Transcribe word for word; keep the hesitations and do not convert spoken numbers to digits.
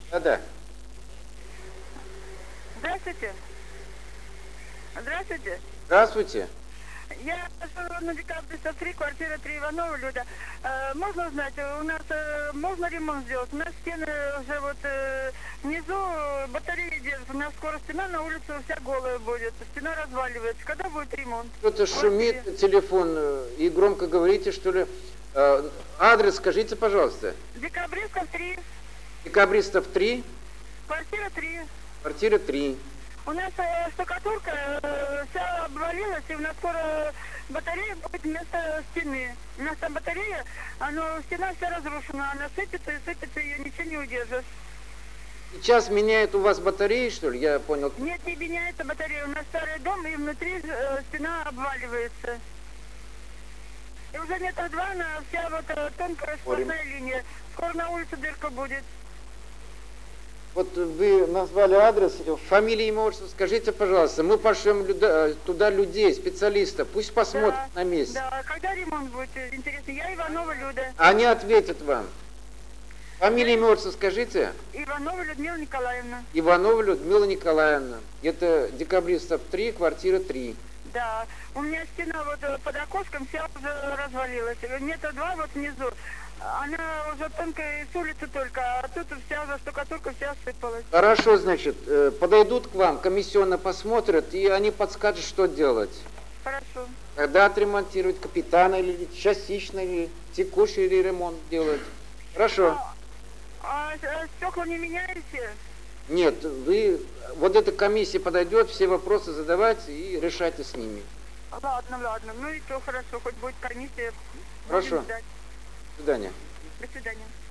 Да-да. Здравствуйте. Здравствуйте. Здравствуйте. Я живу на Декабриста три, квартира три, Иванова Люда. Э, можно узнать, у нас э, можно ремонт сделать? У нас стены уже вот э, внизу батареи держат. У нас скоро стена на улице вся голая будет. Стена разваливается. Когда будет ремонт? Кто-то шумит, телефон, э, и громко говорите, что ли. Э, адрес скажите, пожалуйста. Декабристов три. Декабристов три. Квартира три. Квартира три. У нас э, штукатурка э, вся обвалилась, и у нас скоро батарея будет вместо стены. У нас там батарея, она, стена вся разрушена, она сыпется и сыпется, ее ничего не удержишь. Сейчас меняют у вас батареи, что ли? Я понял. Нет, не меняется батарея. У нас старый дом, и внутри э, стена обваливается. И уже метра два, она вся вот э, тонкая сплошная линия. Скоро на улице дырка будет. Вот вы назвали адрес, фамилия, имя, отчество, скажите, пожалуйста, мы пошлем туда людей, специалистов, пусть посмотрят Да, на месте. Да, когда ремонт будет, интересно? Я Иванова Люда. Они ответят вам. Фамилия, имя, отчество скажите. Иванова Людмила Николаевна. Иванова Людмила Николаевна. Это Декабристов три, квартира три. Да, у меня стена вот под окошком вся уже развалилась. Метра два вот внизу. Она уже тонкая с улицы только, а тут вся уже штукатурка вся осыпалась. Хорошо, значит, подойдут к вам, комиссионно посмотрят, и они подскажут, что делать. Хорошо. Когда отремонтировать, капитально или частично, или текущий или ремонт делать. Хорошо. А, а стекла не меняете? Нет, вы, вот эта комиссия подойдет, все вопросы задавать и решайте с ними. Ладно, ладно, ну и то хорошо, хоть будет комиссия. Хорошо. До свидания. До свидания.